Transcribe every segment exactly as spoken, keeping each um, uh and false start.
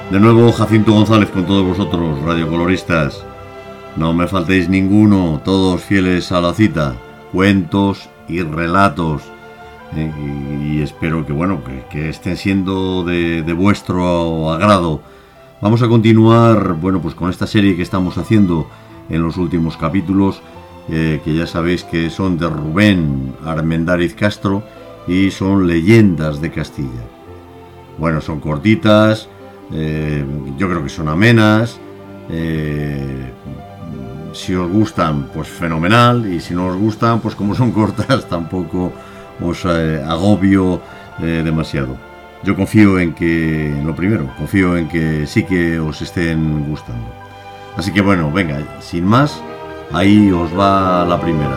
De nuevo Jacinto González con todos vosotros, radiocoloristas. No me faltéis ninguno, todos fieles a la cita, cuentos y relatos. Eh, y, y espero que, bueno, que, que estén siendo de, de vuestro agrado. Vamos a continuar, bueno, pues con esta serie que estamos haciendo en los últimos capítulos, eh, que ya sabéis que son de Rubén Armendáriz Castro y son Leyendas de Castilla. Bueno, son cortitas, eh, yo creo que son amenas, eh, si os gustan, pues fenomenal, y si no os gustan, pues como son cortas, tampoco os eh, agobio eh, demasiado. Yo confío en que, en lo primero, confío en que sí que os estén gustando. Así que bueno, venga, sin más, ahí os va la primera.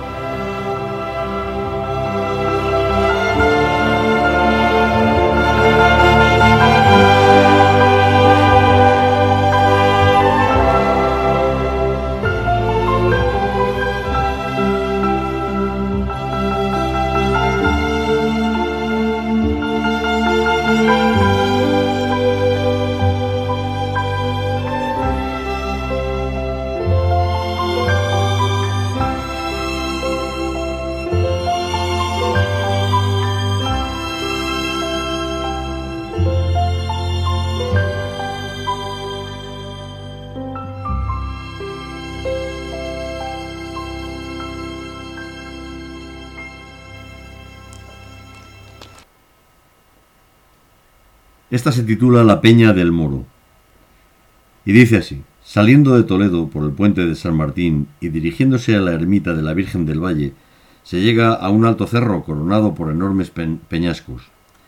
Esta se titula La Peña del Moro y dice así: saliendo de Toledo por el puente de San Martín y dirigiéndose a la ermita de la Virgen del Valle, se llega a un alto cerro coronado por enormes pe- peñascos.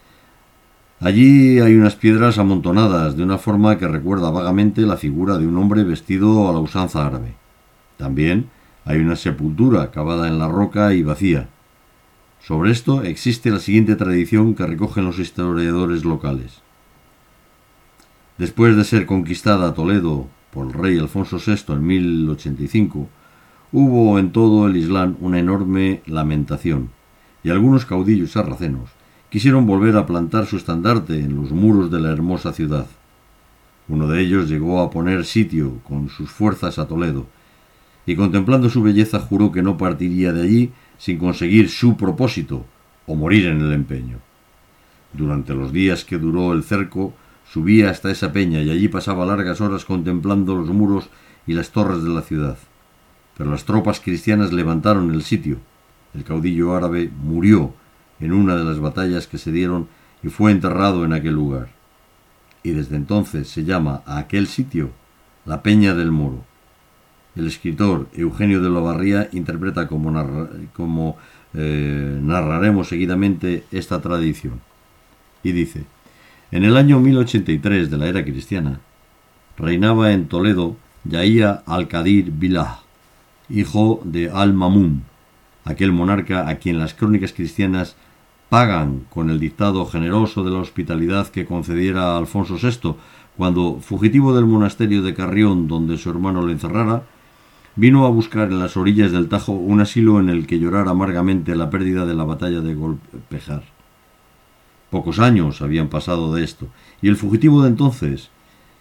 Allí hay unas piedras amontonadas de una forma que recuerda vagamente la figura de un hombre vestido a la usanza árabe. También hay una sepultura cavada en la roca y vacía. Sobre esto existe la siguiente tradición que recogen los historiadores locales. Después de ser conquistada Toledo por el rey Alfonso sexto en mil ochenta y cinco, hubo en todo el Islam una enorme lamentación, y algunos caudillos sarracenos quisieron volver a plantar su estandarte en los muros de la hermosa ciudad. Uno de ellos llegó a poner sitio con sus fuerzas a Toledo, y contemplando su belleza juró que no partiría de allí sin conseguir su propósito o morir en el empeño. Durante los días que duró el cerco, subía hasta esa peña y allí pasaba largas horas contemplando los muros y las torres de la ciudad. Pero las tropas cristianas levantaron el sitio. El caudillo árabe murió en una de las batallas que se dieron y fue enterrado en aquel lugar. Y desde entonces se llama a aquel sitio la Peña del Moro. El escritor Eugenio de Olavarría interpreta como, narra, como eh, narraremos seguidamente esta tradición. Y dice: en el año mil ochenta y tres de la era cristiana, reinaba en Toledo Yahía al-Qadir Billah, hijo de Al-Mamun, aquel monarca a quien las crónicas cristianas pagan con el dictado generoso de la hospitalidad que concediera a Alfonso sexto, cuando, fugitivo del monasterio de Carrión donde su hermano le encerrara, vino a buscar en las orillas del Tajo un asilo en el que llorar amargamente la pérdida de la batalla de Golpejar. Pocos años habían pasado de esto, y el fugitivo de entonces,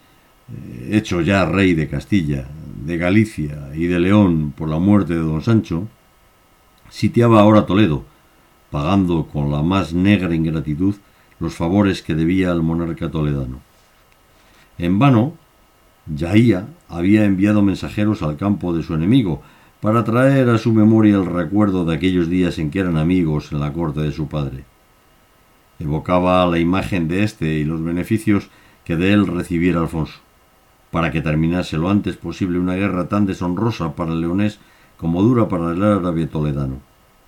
hecho ya rey de Castilla, de Galicia y de León por la muerte de don Sancho, sitiaba ahora Toledo, pagando con la más negra ingratitud los favores que debía al monarca toledano. En vano, Yahía había enviado mensajeros al campo de su enemigo para traer a su memoria el recuerdo de aquellos días en que eran amigos en la corte de su padre. Evocaba la imagen de éste y los beneficios que de él recibiera Alfonso, para que terminase lo antes posible una guerra tan deshonrosa para el leonés como dura para el árabe toledano.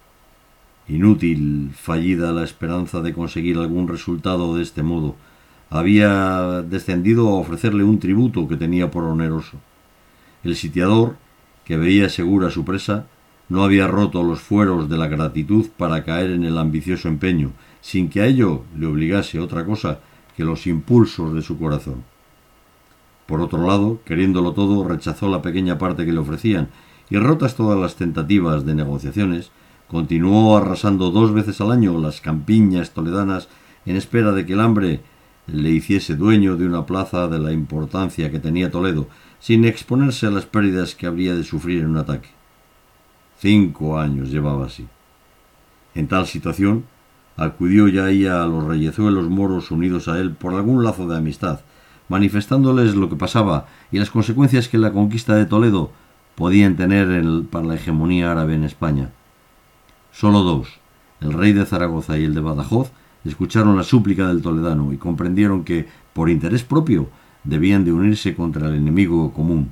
Inútil, fallida la esperanza de conseguir algún resultado de este modo, había descendido a ofrecerle un tributo que tenía por oneroso. El sitiador, que veía segura su presa, no había roto los fueros de la gratitud para caer en el ambicioso empeño, sin que a ello le obligase otra cosa que los impulsos de su corazón. Por otro lado, queriéndolo todo, rechazó la pequeña parte que le ofrecían, y rotas todas las tentativas de negociaciones, continuó arrasando dos veces al año las campiñas toledanas en espera de que el hambre le hiciese dueño de una plaza de la importancia que tenía Toledo, sin exponerse a las pérdidas que habría de sufrir en un ataque. Cinco años llevaba así. En tal situación, acudió Yahía a los reyezuelos moros unidos a él por algún lazo de amistad, manifestándoles lo que pasaba y las consecuencias que la conquista de Toledo podían tener el, para la hegemonía árabe en España. Solo dos, el rey de Zaragoza y el de Badajoz, escucharon la súplica del toledano y comprendieron que, por interés propio, debían de unirse contra el enemigo común.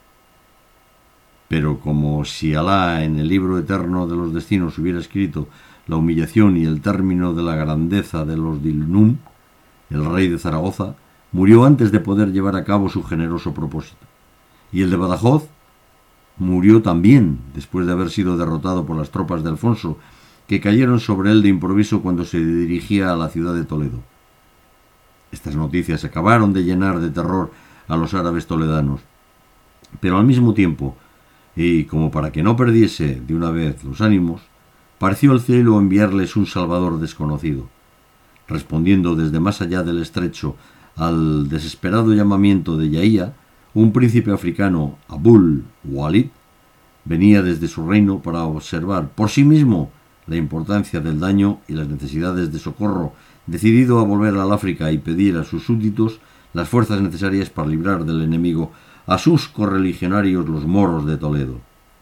Pero como si Alá en el libro eterno de los destinos hubiera escrito la humillación y el término de la grandeza de los Dilnum, el rey de Zaragoza murió antes de poder llevar a cabo su generoso propósito. Y el de Badajoz murió también después de haber sido derrotado por las tropas de Alfonso, que cayeron sobre él de improviso cuando se dirigía a la ciudad de Toledo. Estas noticias acabaron de llenar de terror a los árabes toledanos, pero al mismo tiempo, y como para que no perdiese de una vez los ánimos, pareció el cielo enviarles un salvador desconocido. Respondiendo desde más allá del estrecho al desesperado llamamiento de Yahía, un príncipe africano, Abul Walid, venía desde su reino para observar por sí mismo la importancia del daño y las necesidades de socorro, decidido a volver al África y pedir a sus súbditos las fuerzas necesarias para librar del enemigo a sus correligionarios los moros de Toledo.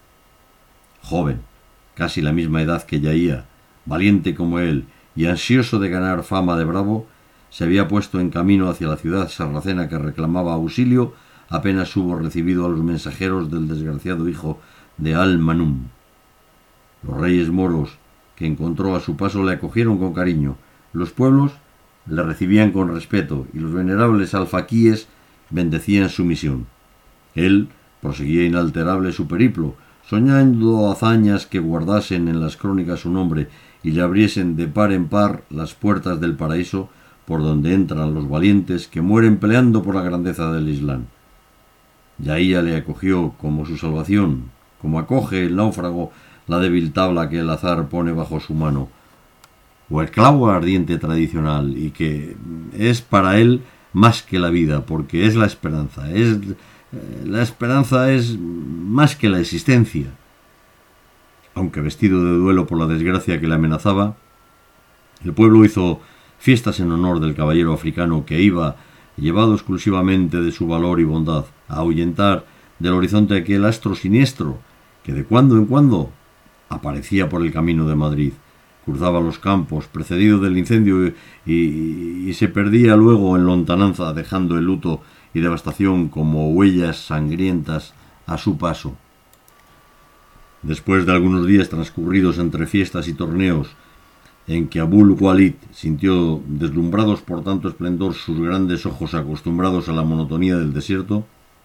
Joven, casi la misma edad que Yahía, valiente como él y ansioso de ganar fama de bravo, se había puesto en camino hacia la ciudad sarracena que reclamaba auxilio apenas hubo recibido a los mensajeros del desgraciado hijo de Al-Manum. Los reyes moros que encontró a su paso le acogieron con cariño, los pueblos le recibían con respeto y los venerables alfaquíes bendecían su misión. Él proseguía inalterable su periplo, soñando hazañas que guardasen en las crónicas su nombre y le abriesen de par en par las puertas del paraíso por donde entran los valientes que mueren peleando por la grandeza del Islam. Yahía le acogió como su salvación, como acoge el náufrago la débil tabla que el azar pone bajo su mano, o el clavo ardiente tradicional, y que es para él más que la vida, porque es la esperanza, es la esperanza es más que la existencia. Aunque vestido de duelo por la desgracia que le amenazaba, el pueblo hizo fiestas en honor del caballero africano que iba, llevado exclusivamente de su valor y bondad, a ahuyentar del horizonte aquel astro siniestro que de cuando en cuando aparecía por el camino de Madrid, cruzaba los campos, precedido del incendio, y, y, y se perdía luego en lontananza, dejando el luto y devastación como huellas sangrientas a su paso. Después de algunos días transcurridos entre fiestas y torneos, en que Abul Walid sintió deslumbrados por tanto esplendor sus grandes ojos acostumbrados a la monotonía del desierto,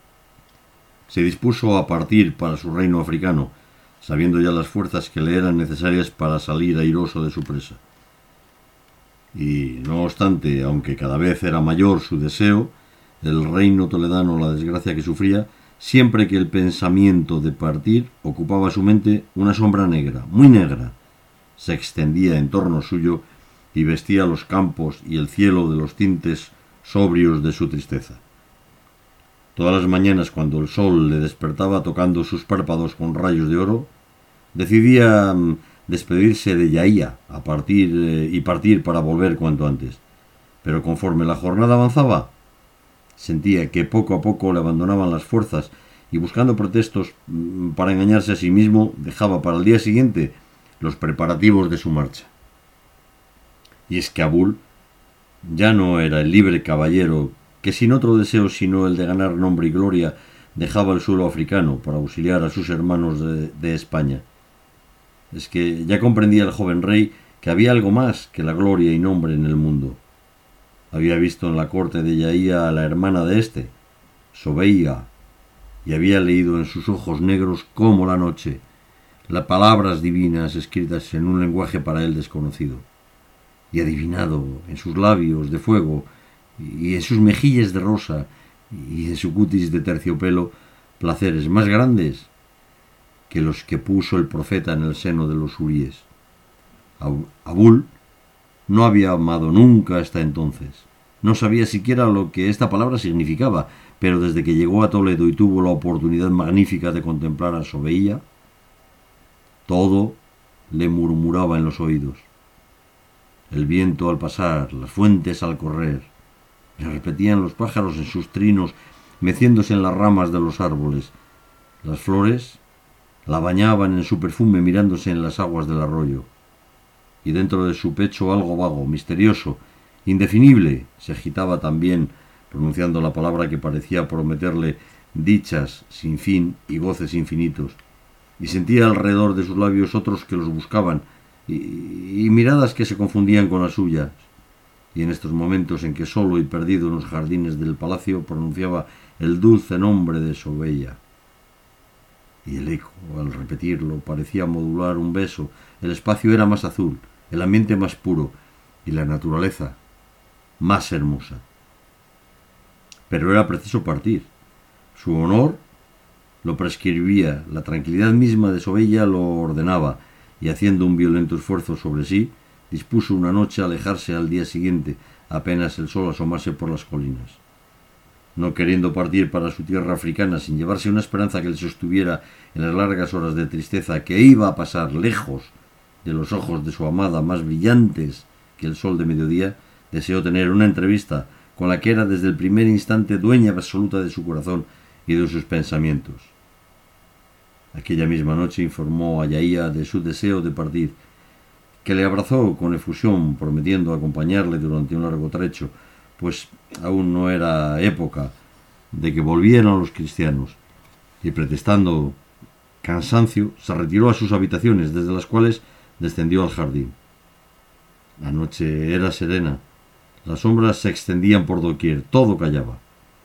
se dispuso a partir para su reino africano, sabiendo ya las fuerzas que le eran necesarias para salir airoso de su presa. Y, no obstante, aunque cada vez era mayor su deseo, el reino toledano, la desgracia que sufría, siempre que el pensamiento de partir ocupaba su mente, una sombra negra, muy negra, se extendía en torno suyo y vestía los campos y el cielo de los tintes sobrios de su tristeza. Todas las mañanas, cuando el sol le despertaba tocando sus párpados con rayos de oro, decidía um, despedirse de Yahía a partir, eh, y partir para volver cuanto antes. Pero conforme la jornada avanzaba, sentía que poco a poco le abandonaban las fuerzas y, buscando pretextos um, para engañarse a sí mismo, dejaba para el día siguiente los preparativos de su marcha. Y es que Abul ya no era el libre caballero que, sin otro deseo sino el de ganar nombre y gloria, dejaba el suelo africano para auxiliar a sus hermanos de, de España. Es que ya comprendía el joven rey que había algo más que la gloria y nombre en el mundo. Había visto en la corte de Yahía a la hermana de éste, Sobeya, y había leído en sus ojos negros como la noche las palabras divinas escritas en un lenguaje para él desconocido, y adivinado en sus labios de fuego y en sus mejillas de rosa y en su cutis de terciopelo placeres más grandes que los que puso el profeta en el seno de los huríes. Abul no había amado nunca hasta entonces, No sabía siquiera lo que esta palabra significaba, pero desde que llegó a Toledo y tuvo la oportunidad magnífica de contemplar a Sobeilla, todo le murmuraba en los oídos. El viento al pasar, las fuentes al correr, le repetían los pájaros en sus trinos, meciéndose en las ramas de los árboles. Las flores la bañaban en su perfume mirándose en las aguas del arroyo. Y dentro de su pecho algo vago, misterioso, indefinible, se agitaba también, pronunciando la palabra que parecía prometerle dichas sin fin y goces infinitos. Y sentía alrededor de sus labios otros que los buscaban, y, y miradas que se confundían con las suyas. Y en estos momentos en que solo y perdido en los jardines del palacio pronunciaba el dulce nombre de Sobeilla. Y el eco, al repetirlo, parecía modular un beso. El espacio era más azul, el ambiente más puro, y la naturaleza más hermosa. Pero era preciso partir. Su honor lo prescribía, la tranquilidad misma de Sobeilla lo ordenaba, y haciendo un violento esfuerzo sobre sí, dispuso una noche alejarse al día siguiente, apenas el sol asomase por las colinas. No queriendo partir para su tierra africana sin llevarse una esperanza que le sostuviera en las largas horas de tristeza que iba a pasar lejos de los ojos de su amada, más brillantes que el sol de mediodía, deseó tener una entrevista con la que era desde el primer instante dueña absoluta de su corazón y de sus pensamientos. Aquella misma noche informó a Yaía de su deseo de partir, que le abrazó con efusión, prometiendo acompañarle durante un largo trecho, pues aún no era época de que volvieran los cristianos, y pretextando cansancio, se retiró a sus habitaciones, desde las cuales descendió al jardín. La noche era serena, las sombras se extendían por doquier, todo callaba.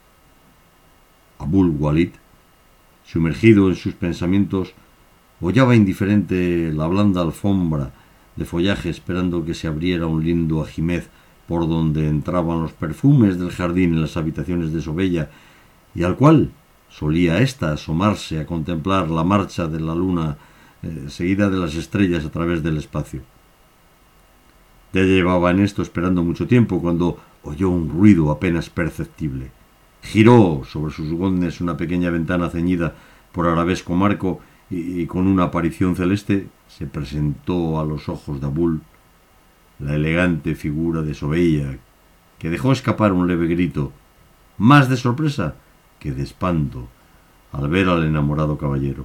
Abul Walid, sumergido en sus pensamientos, hollaba indiferente la blanda alfombra de follaje, esperando que se abriera un lindo ajimez por donde entraban los perfumes del jardín en las habitaciones de Sobeilla, y al cual solía ésta asomarse a contemplar la marcha de la luna eh, seguida de las estrellas a través del espacio. Ya llevaba en esto esperando mucho tiempo cuando oyó un ruido apenas perceptible. Giró sobre sus gones una pequeña ventana ceñida por arabesco marco y, y con una aparición celeste se presentó a los ojos de Abul la elegante figura de Sobeilla, que dejó escapar un leve grito, más de sorpresa que de espanto, al ver al enamorado caballero.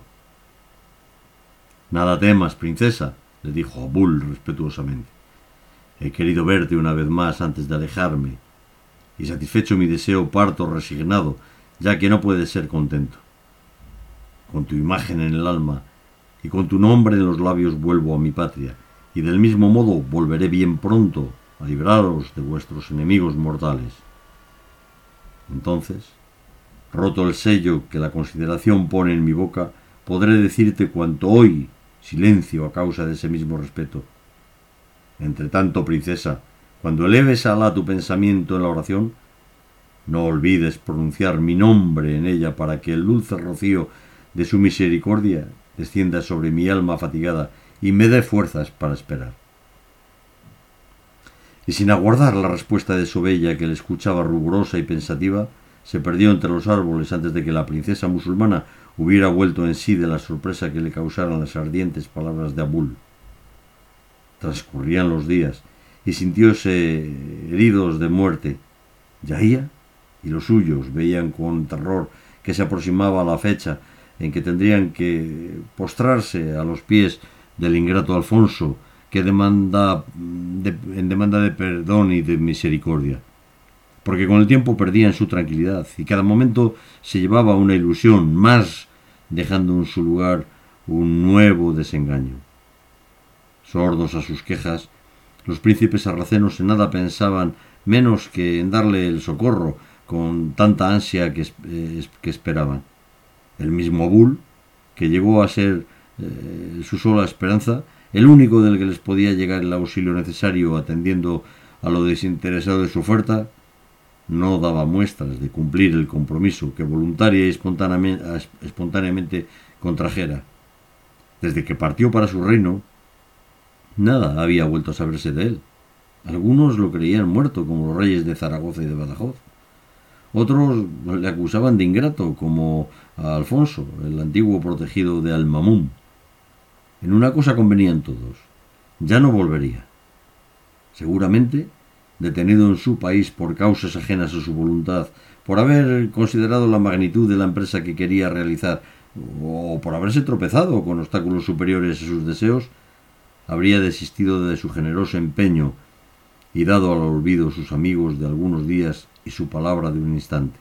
«Nada temas, princesa», le dijo Abul respetuosamente. «He querido verte una vez más antes de alejarme, y satisfecho mi deseo parto resignado, ya que no puedes ser contento. Con tu imagen en el alma y con tu nombre en los labios vuelvo a mi patria, y del mismo modo volveré bien pronto a libraros de vuestros enemigos mortales. Entonces, roto el sello que la consideración pone en mi boca, podré decirte cuanto hoy silencio a causa de ese mismo respeto. Entre tanto, princesa, cuando eleves a Alá tu pensamiento en la oración, no olvides pronunciar mi nombre en ella para que el dulce rocío de su misericordia descienda sobre mi alma fatigada y me dé fuerzas para esperar». Y sin aguardar la respuesta de Sobeilla, que le escuchaba ruborosa y pensativa, se perdió entre los árboles antes de que la princesa musulmana hubiera vuelto en sí de la sorpresa que le causaron las ardientes palabras de Abul. Transcurrían los días y sintióse heridos de muerte. Yaía y los suyos veían con terror que se aproximaba la fecha en que tendrían que postrarse a los pies del ingrato Alfonso, que demanda de, en demanda de perdón y de misericordia, porque con el tiempo perdían su tranquilidad y cada momento se llevaba una ilusión más, dejando en su lugar un nuevo desengaño. Sordos a sus quejas, los príncipes sarracenos en nada pensaban menos que en darle el socorro con tanta ansia que, eh, que esperaban. El mismo Abul, que llegó a ser eh, su sola esperanza, el único del que les podía llegar el auxilio necesario atendiendo a lo desinteresado de su oferta, no daba muestras de cumplir el compromiso que voluntaria y espontáneamente, espontáneamente contrajera. Desde que partió para su reino, nada había vuelto a saberse de él. Algunos lo creían muerto, como los reyes de Zaragoza y de Badajoz. Otros le acusaban de ingrato, como a Alfonso, el antiguo protegido de Al-Mamún. En una cosa convenían todos: ya no volvería. Seguramente, detenido en su país por causas ajenas a su voluntad, por haber considerado la magnitud de la empresa que quería realizar, o por haberse tropezado con obstáculos superiores a sus deseos, habría desistido de su generoso empeño y dado al olvido sus amigos de algunos días y su palabra de un instante.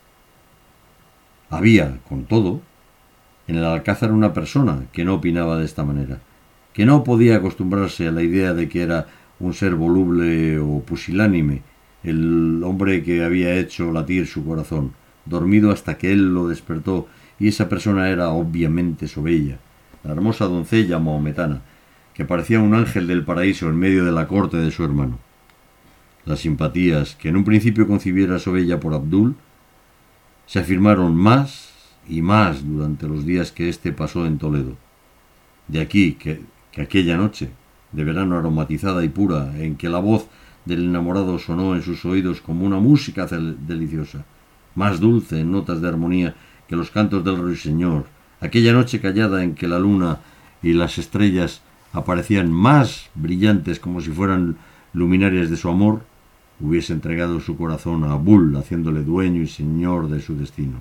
Había, con todo, en el Alcázar una persona que no opinaba de esta manera, que no podía acostumbrarse a la idea de que era un ser voluble o pusilánime, el hombre que había hecho latir su corazón, dormido hasta que él lo despertó, y esa persona era obviamente Sobella, la hermosa doncella mahometana, que parecía un ángel del paraíso en medio de la corte de su hermano. Las simpatías que en un principio concibiera Sobella por Abdul se afirmaron más y más durante los días que éste pasó en Toledo. De aquí que, que aquella noche de verano aromatizada y pura, en que la voz del enamorado sonó en sus oídos como una música deliciosa, más dulce en notas de armonía que los cantos del ruiseñor, aquella noche callada en que la luna y las estrellas aparecían más brillantes como si fueran luminarias de su amor, hubiese entregado su corazón a Abul, haciéndole dueño y señor de su destino.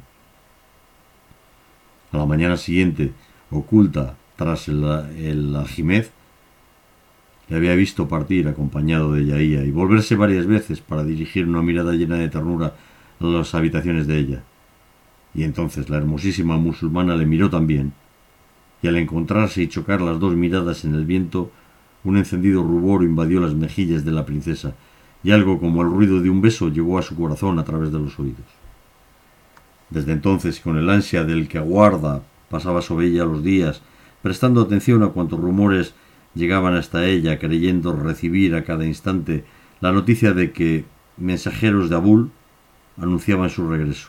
A la mañana siguiente, oculta tras el, el aljimez, le había visto partir acompañado de Yahía y volverse varias veces para dirigir una mirada llena de ternura a las habitaciones de ella. Y entonces la hermosísima musulmana le miró también, y al encontrarse y chocar las dos miradas en el viento, un encendido rubor invadió las mejillas de la princesa, y algo como el ruido de un beso llegó a su corazón a través de los oídos. Desde entonces, con el ansia del que aguarda, pasaba sobre ella los días, prestando atención a cuantos rumores llegaban hasta ella, creyendo recibir a cada instante la noticia de que mensajeros de Abul anunciaban su regreso.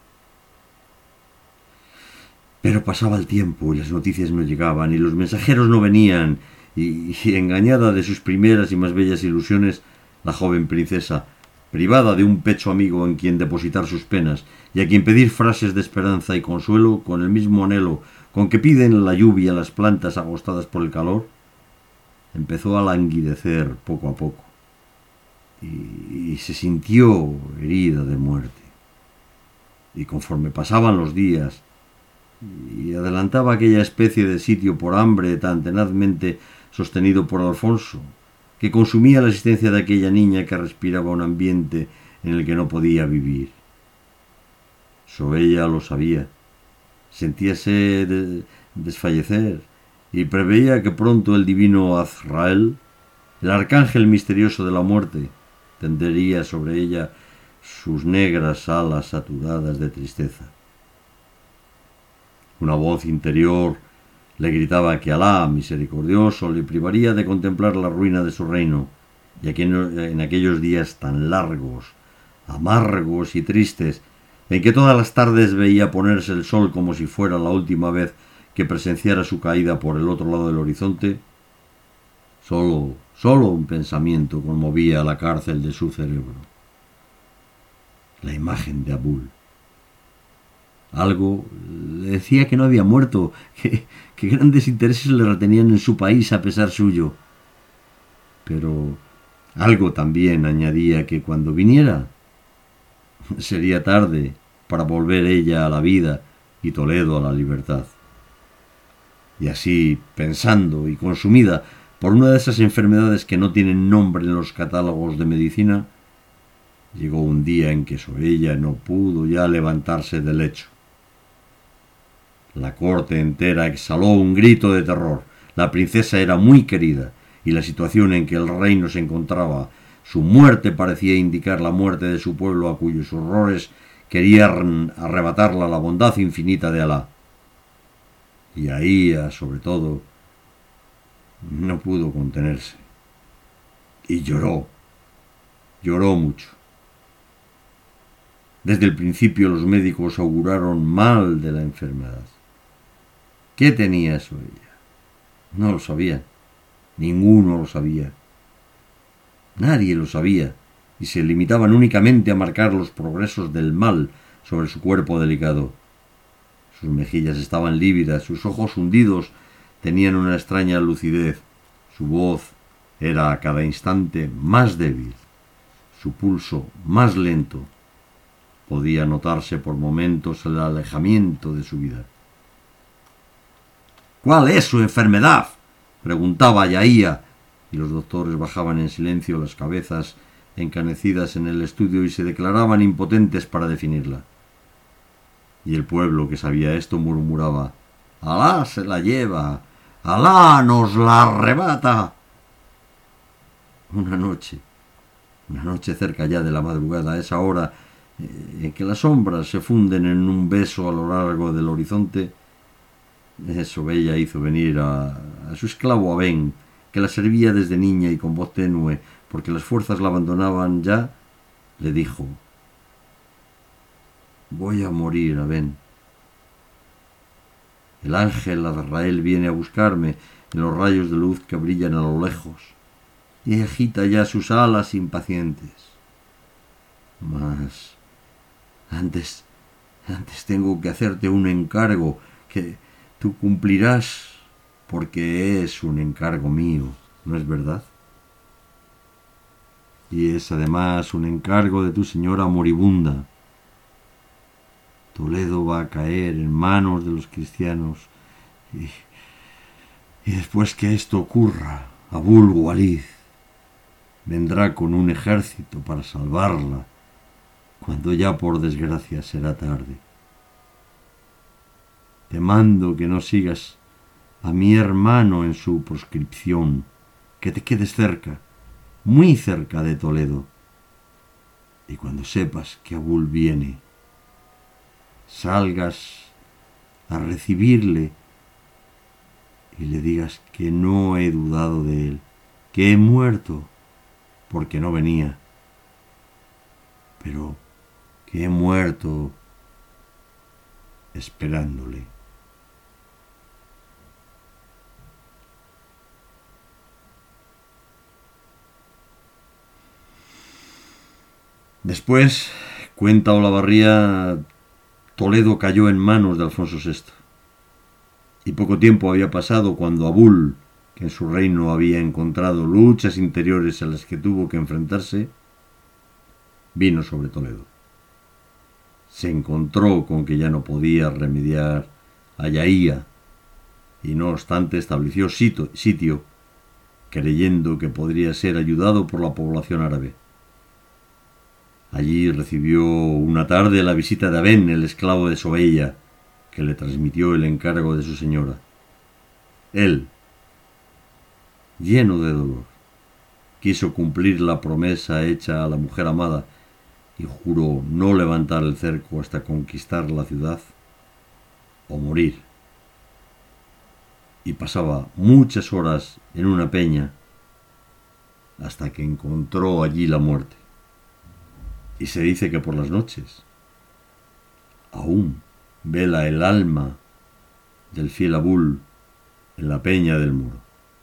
Pero pasaba el tiempo y las noticias no llegaban y los mensajeros no venían, y, y engañada de sus primeras y más bellas ilusiones, la joven princesa, privada de un pecho amigo en quien depositar sus penas y a quien pedir frases de esperanza y consuelo con el mismo anhelo con que piden la lluvia a las plantas agostadas por el calor, empezó a languidecer poco a poco y, y se sintió herida de muerte. Y conforme pasaban los días y adelantaba aquella especie de sitio por hambre tan tenazmente sostenido por Alfonso, que consumía la existencia de aquella niña que respiraba un ambiente en el que no podía vivir. Sobella lo sabía, sentíase de desfallecer y preveía que pronto el divino Azrael, el arcángel misterioso de la muerte, tendería sobre ella sus negras alas saturadas de tristeza. Una voz interior le gritaba que Alá, misericordioso, le privaría de contemplar la ruina de su reino, ya que en aquellos días tan largos, amargos y tristes, en que todas las tardes veía ponerse el sol como si fuera la última vez que presenciara su caída por el otro lado del horizonte, solo, solo un pensamiento conmovía la cárcel de su cerebro: la imagen de Abul. Algo le decía que no había muerto, que, que grandes intereses le retenían en su país a pesar suyo. Pero algo también añadía que cuando viniera sería tarde para volver ella a la vida y Toledo a la libertad. Y así, pensando y consumida por una de esas enfermedades que no tienen nombre en los catálogos de medicina, llegó un día en que Sobella no pudo ya levantarse del lecho. La corte entera exhaló un grito de terror. La princesa era muy querida, y la situación en que el reino se encontraba, su muerte parecía indicar la muerte de su pueblo a cuyos horrores querían arrebatarla la bondad infinita de Alá. Y Ahía, sobre todo, no pudo contenerse. Y lloró, lloró mucho. Desde el principio los médicos auguraron mal de la enfermedad. ¿Qué tenía eso ella? No lo sabían. Ninguno lo sabía. Nadie lo sabía, y se limitaban únicamente a marcar los progresos del mal sobre su cuerpo delicado. Sus mejillas estaban lívidas, sus ojos hundidos tenían una extraña lucidez, su voz era a cada instante más débil, su pulso más lento. Podía notarse por momentos el alejamiento de su vida. «¿Cuál es su enfermedad?», preguntaba Yaía, y los doctores bajaban en silencio las cabezas encanecidas en el estudio y se declaraban impotentes para definirla. Y el pueblo que sabía esto murmuraba: «Alá se la lleva, Alá nos la arrebata». Una noche, una noche cerca ya de la madrugada, a esa hora en que las sombras se funden en un beso a lo largo del horizonte, Sobeya hizo venir a, a su esclavo Abén, que la servía desde niña, y con voz tenue, porque las fuerzas la abandonaban ya, le dijo: «Voy a morir, Abén. El ángel Azrael viene a buscarme en los rayos de luz que brillan a lo lejos, y agita ya sus alas impacientes. Mas antes, antes tengo que hacerte un encargo que tú cumplirás, porque es un encargo mío, ¿no es verdad? Y es además un encargo de tu señora moribunda. Toledo va a caer en manos de los cristianos, y, y después que esto ocurra, Abul Walid vendrá con un ejército para salvarla, cuando ya por desgracia será tarde. Te mando que no sigas a mi hermano en su proscripción, que te quedes cerca, muy cerca de Toledo, y cuando sepas que Abul viene, salgas a recibirle y le digas que no he dudado de él, que he muerto porque no venía, pero que he muerto esperándole». Después, cuenta Olavarría, Toledo cayó en manos de Alfonso sexto. Y poco tiempo había pasado cuando Abul, que en su reino había encontrado luchas interiores a las que tuvo que enfrentarse, vino sobre Toledo. Se encontró con que ya no podía remediar a Yaía, y no obstante estableció sitio, sitio creyendo que podría ser ayudado por la población árabe. Allí recibió una tarde la visita de Abén, el esclavo de Sobeya, que le transmitió el encargo de su señora. Él, lleno de dolor, quiso cumplir la promesa hecha a la mujer amada y juró no levantar el cerco hasta conquistar la ciudad o morir. Y pasaba muchas horas en una peña hasta que encontró allí la muerte. Y se dice que por las noches aún vela el alma del fiel Abul en la peña del muro.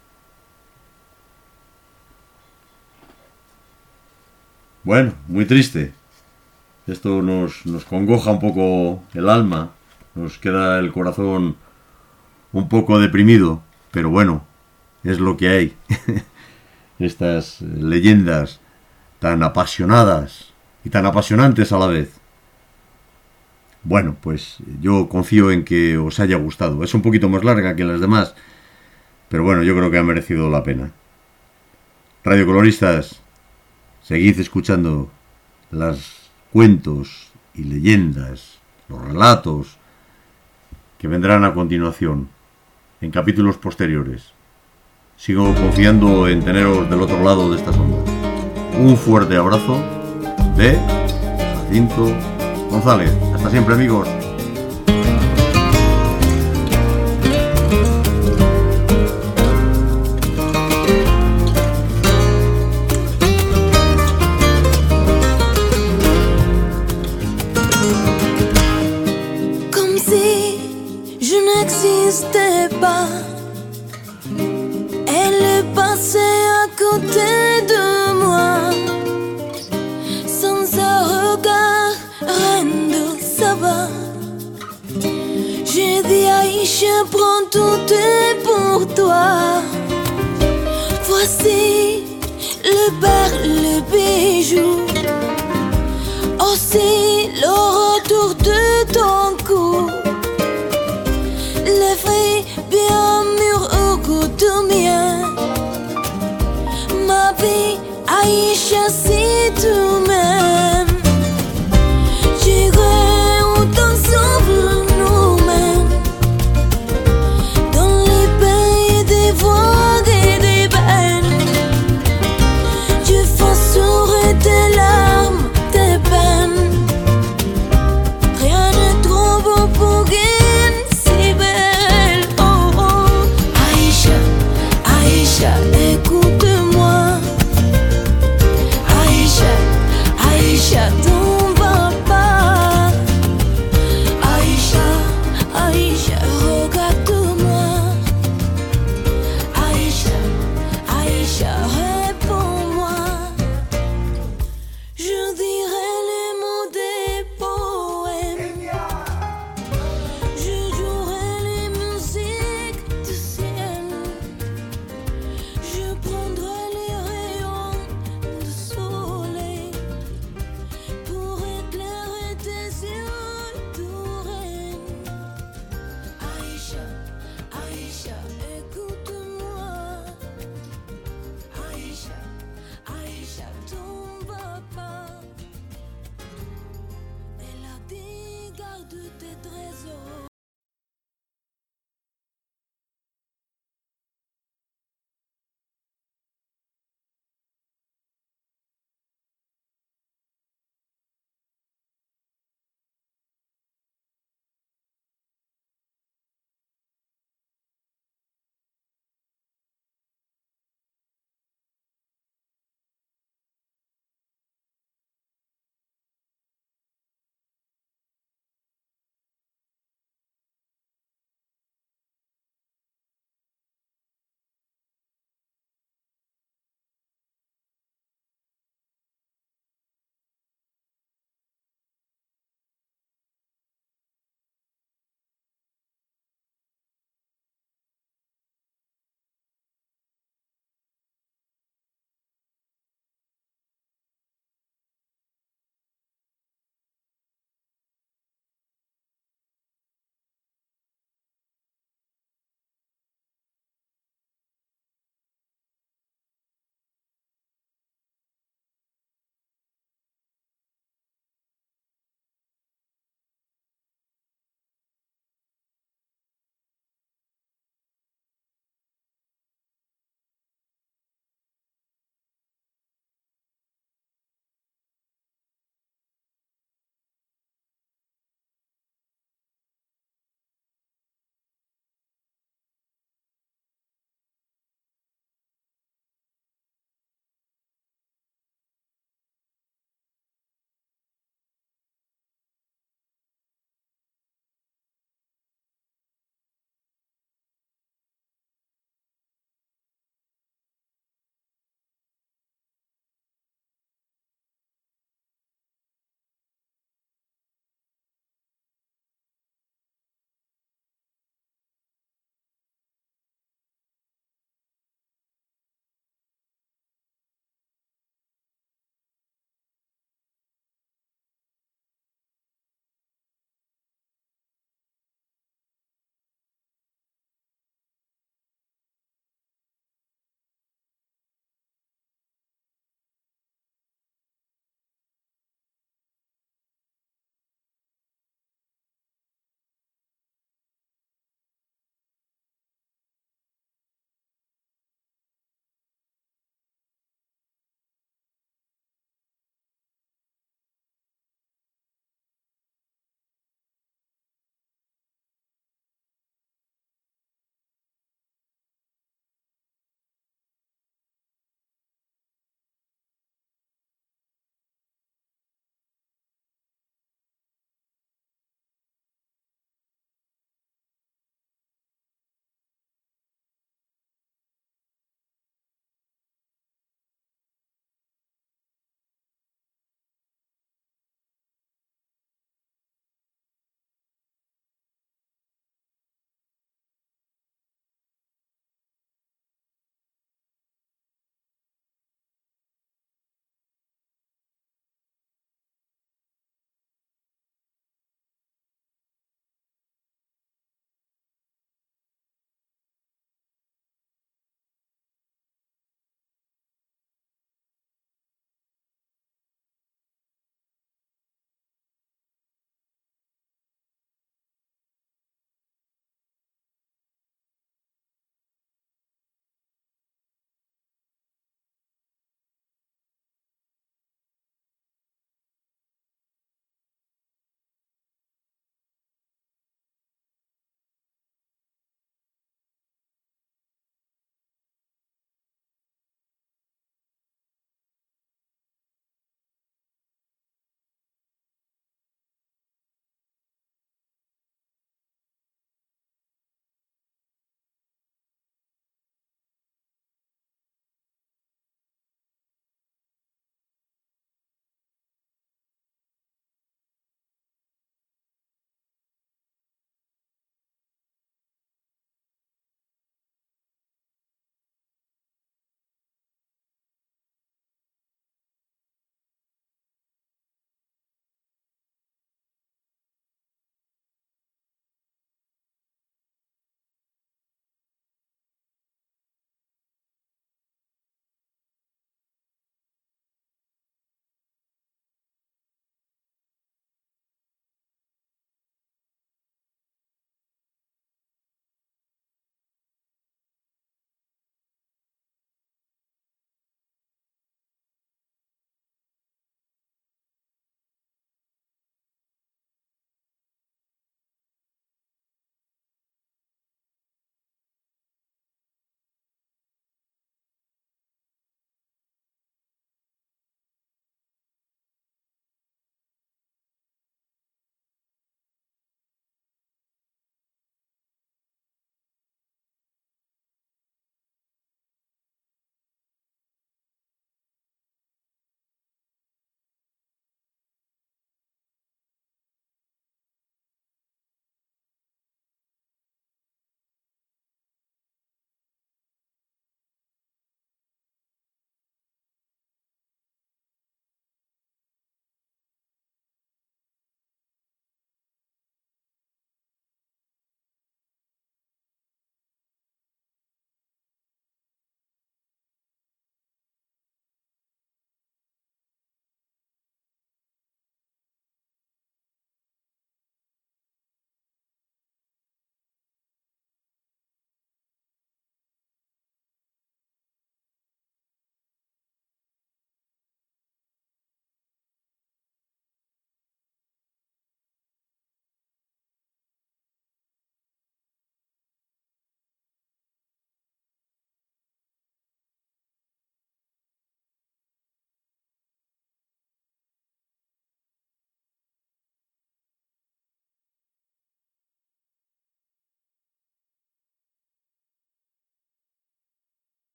Bueno, muy triste. Esto nos, nos congoja un poco el alma, nos queda el corazón un poco deprimido, pero bueno, es lo que hay. Estas leyendas tan apasionadas y tan apasionantes a la vez. Bueno, pues yo confío en que os haya gustado. Es un poquito más larga que las demás, pero bueno, yo creo que ha merecido la pena. Radio Coloristas, seguid escuchando los cuentos y leyendas, los relatos que vendrán a continuación en capítulos posteriores. Sigo confiando en teneros del otro lado de estas ondas. Un fuerte abrazo de Jacinto González. Hasta siempre, amigos. Comme si je n'existais pas, elle est passée à côté de moi. je prends tout pour toi. Voici le perle, le bijou, aussi le retour de ton cou. Les fruits bien mûrs au goût du mien. Ma vie, Aïcha, si tu m'aimes, j'irai où ton souffle nous mène, dans les pays des vagues et des peines. J'effacerai tes larmes, tes peines. Rien n'est trop beau pour une si belle. Oh oh, Aïcha, Aïcha, écoute-moi. Aïcha,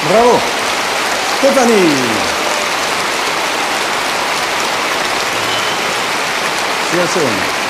Bravo. Stéphanie. Bien sûr.